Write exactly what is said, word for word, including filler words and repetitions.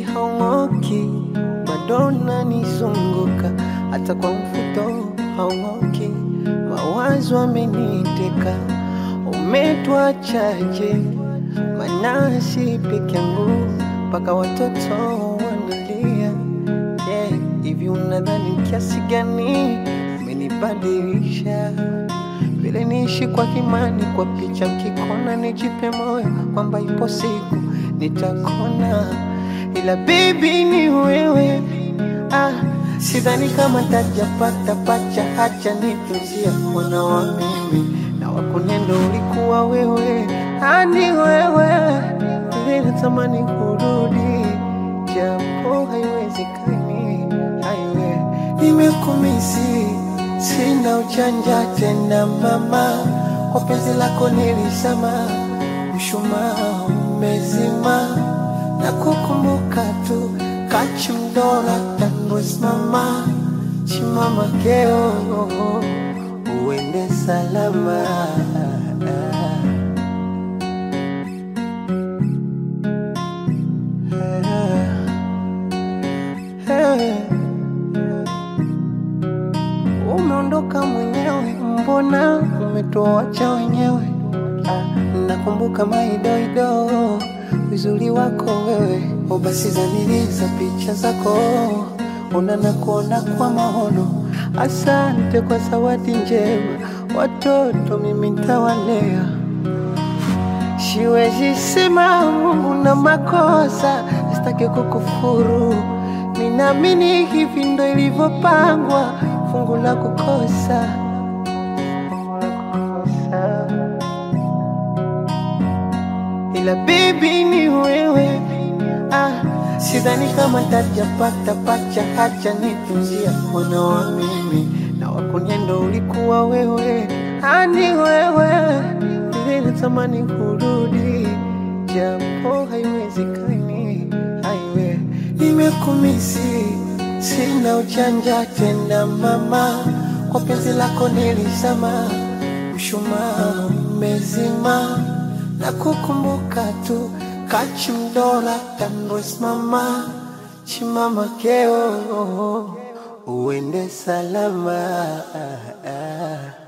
haung'oki, bado unanizunguka, hata kwa mfuto haung'oki, mawazo ameniteka. Umetuachaje, maana si peke yangu, mpaka watoto wanalia. Yeah, hivi unadhani kiasi gani umenibadilisha? Vile niishi kwa kimani, kwa picha mkikona, nijipe moyo kwamba ipo siku nitakona, ila baby ni wewe. Ah, sidhani kama tajapata pacha, hacha nitunzia mwana wa mimi, na wakunendo ulikuwa wewe. Ah, ni wewe, vile natamani kurudi, japo haiwezekani, haiwe. Nimekumisi, sina ujanja tena mama, kwa penzi lako nilisema, mshumaa umezima, na kukumbuka tu kachimdora tanwes mama, chimama keo uende salama. Umeondoka mwenyewe, mbona umetuacha wenyewe? Nakumbuka maidoido, uzuri wako wewe, basi zaniliza picha zako, unana kuona kwa maono. Asante kwa zawadi njema, watoto mimi nitawalea. Siwezi sema Mungu na makosa, sitaki kukufuru, ninaamini hivi ndo ilivyopangwa, fungu la kukosa, fungu la kukosa. Ila baby ni wewe. Ah, sidhani kama tajapata pacha, hacha nitunzia mwana wa mimi, na wakunyendo ulikuwa wewe. Ah, ni wewe, vile natamani kurudi, japo haiwezekani, haiwe. Nimekumisi, sina ujanja tena mama, kwa penzi lako nilisema, mshumaa umezima, na kukumbuka tu kachimdora tanwes mama, chimama keo uende salama.